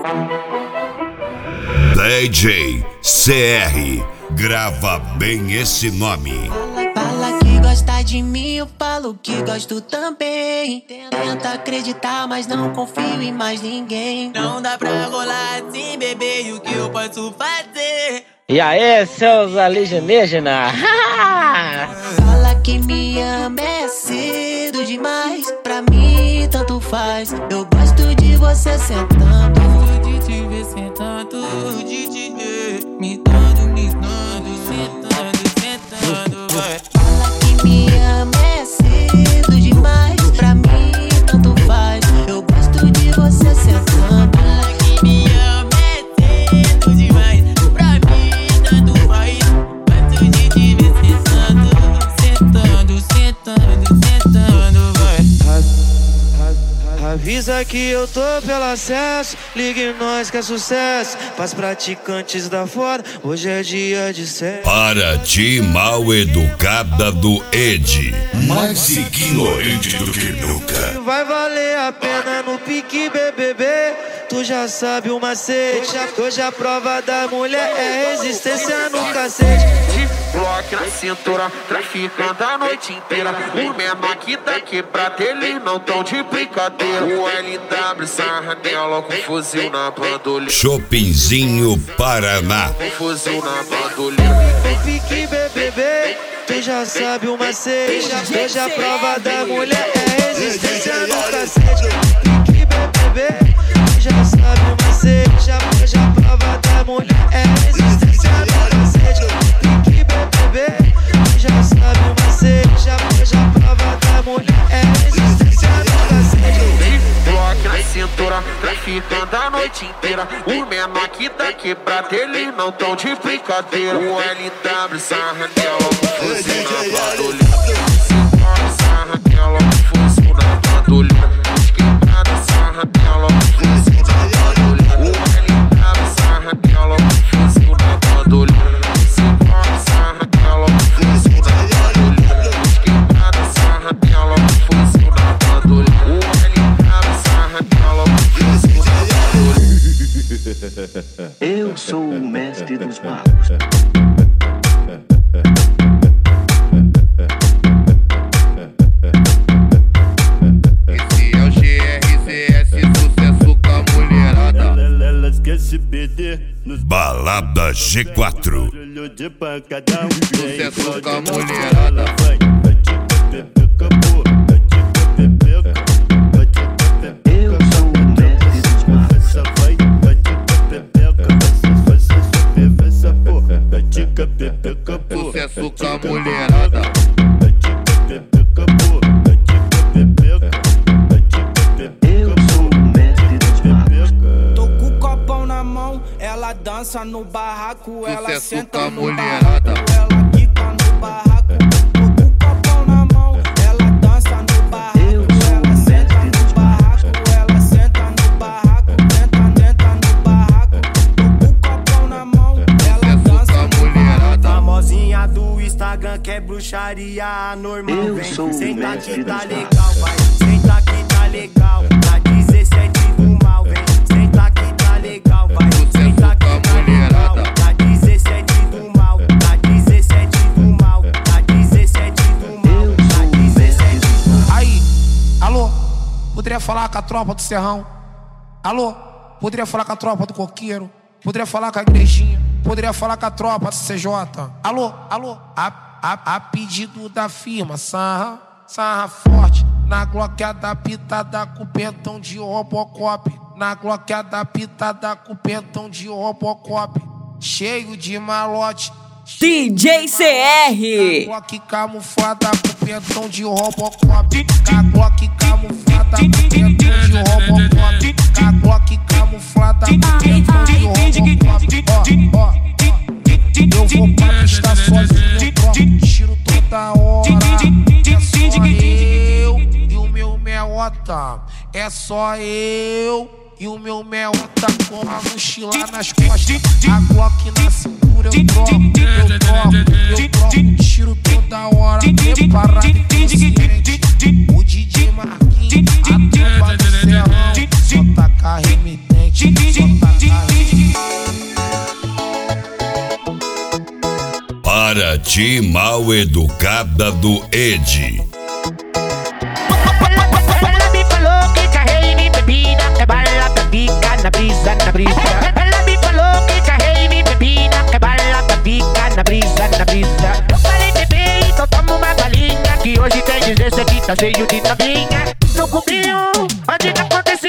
DJ CR, grava bem esse nome. Fala que gosta de mim, eu falo que gosto também. Tenta acreditar, mas não confio em mais ninguém. Não dá pra rolar assim, bebê, e o que eu posso fazer? E aí, seus alienígenas? Fala que me ama, é cedo demais. Pra mim, tanto faz. Eu gosto de você sentando. Gosto de te ver sentando, de te ver me dando, sentando, vai. Fala que me ama, é cedo demais. Pra mim, tanto faz. Eu gosto de você sentando. Fala que me ama, é cedo demais. Pra mim, tanto faz. Gosto de te ver sentando, vai. Avisa que eu tô pelo acesso, ligue nós que é sucesso. Pras praticantes da fora, hoje é dia de sexo. Para de mal educada do Ed, mais ignorante do que nunca. Vai valer a pena no pique BBB. Tu já sabe o macete. Hoje a prova da mulher é resistência no cacete. Bloco na cintura, traficando a noite inteira. O menor que tá quebrado, eles não tão de brincadeira. O LW sarra nela com fuzil na bandolheira. Shoppingzinho Paraná. Com fuzil na bandolheira. Vem pique BBB, tu já sabe o macete. Hoje a prova da mulher é resistência no cacete. Pique BBB, tu já sabe o macete. Hoje a prova da mulher é resistência no cacete. Pique BBB, tu já sabe o macete. Hoje a prova da mulher é resistência no cacete. Bloco na cintura, traficando a noite inteira. O menor que tá quebrado, eles não tão de brincadeira. O LW sarra nela com fuzil na bandolheira. Sarra nela com fuzil na bandolheira. Os quebrados sarra nela com fuzil na bandolheira. O LW sarra nela com fuzil na bandolheira. Sarra nela com fuzil na bandolheira. Os quebrados sarra nela com fuzil na bandolheira. O LW sarra nela com fuzil na bandolheira. Eu sou o mestre dos magos. Esse é o GRCS, sucesso com a mulherada. Elas querem se perder nos Balada G4. Sucesso com a mulherada. Eu sou o mestre dos magos. Sucesso com a mulherada. Eu sou o mestre dos magos. Tô com o copão na mão, ela dança no barraco, ela Sucesso senta com a no mulherada. barraco, ela quica no barraco. Tô com o copão na mão, ela dança no barraco, ela senta no barraco, ela senta no barraco, senta no barraco. Tô com o copão na mão, ela dança no barraco. Famosinha do Instagram que é bruxaria normal. Eu Vem, sou o senta mestre que tá dos legal, vai, senta que tá legal. Tá 17 do mal, vem, senta que tá legal, vai, senta que tá legal. Tá 17 do mal, tá 17 do mal, tá 17 do mal, tá 17 do mal. Aí, alô, poderia falar com a tropa do Serrão? Alô, poderia falar com a tropa do Coqueiro? Poderia falar com a igrejinha? Poderia falar com a tropa do CJ? Alô, alô, a pedido da firma, sarra forte. Na gloqueada pitada com pentão de Robocop. Na gloqueada pitada com pentão de Robocop. Cheio de malote. DJ CR. Glock camuflada com pentão de Robocop. Glock camuflada com pentão de Robocop. Glock camuflada com pentão de Robocop. Ó, eu vou pra pista sozinho, troco tiro toda hora. É só eu e o meu meota. É só eu e o meu meota com a mochila nas costas. A Glock na cintura eu troco tiro toda hora. Preparado e consciente. O DJ Marquinhos, a tropa do Serrão. Só taca remitente, só Tati mal educada do Ed. Ela me falou que carrei me bebida, que bala pra ficar na brisa, na brisa. Ela me falou que carrei me bebida, que bala pra ficar na brisa, na brisa. Eu falei, bebê, então toma uma balinha, que hoje tem 17 tá cheio de novinha. No cubinho, onde tá acontecendo?